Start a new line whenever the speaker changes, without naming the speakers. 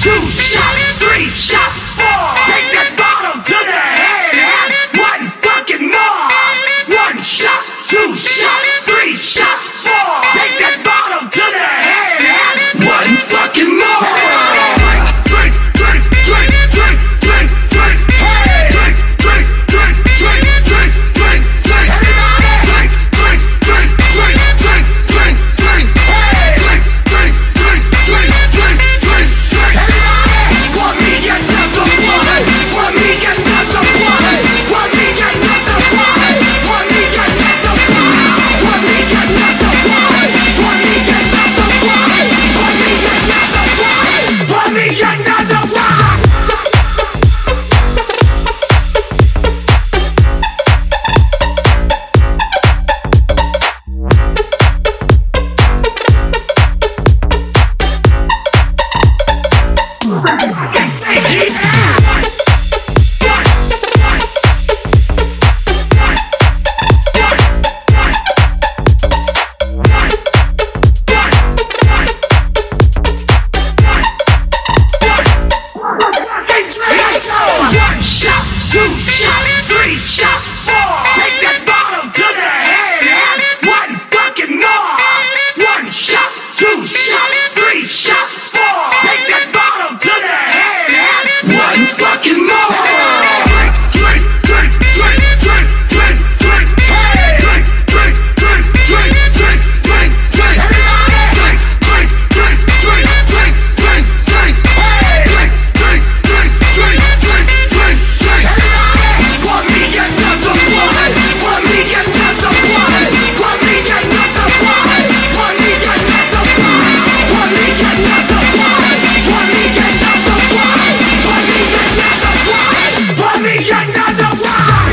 two shots, three shots, four. Take that bottle to the head and one fucking more. One shot, two shots, three shots, four. Take that bottle to the head and one fucking more. Drink, drink, drink, drink, drink, drink. Hey, drink, drink, drink, drink, drink, drink, drink. Everybody, drink, drink, drink, drink, drink, drink, drink. Hey, drink, drink, drink, drink, drink, drink, drink. Everybody, pour me another one. Pour me another one. Pour me another one. Pour me another one. Pour me another one. Pour me another one. Pour me another one. One shot, two shots, three shots, four. Take that bottle to the head and one fucking more. One shot, two shots, three shots, four. Take that bottle to the head and one fucking more. Drink, drink, drink, drink, drink, drink, drink. Hey, drink, drink, drink, drink, drink, drink, drink. Everybody, drink, drink, drink, drink, drink, drink, drink. Hey, drink, drink, drink, drink, drink, drink, drink. Everybody, pour me another one. Pour me another one. Pour me another one. Pour me another one. Pour me another one. Pour me another one. Pour me another one. Pour me another one.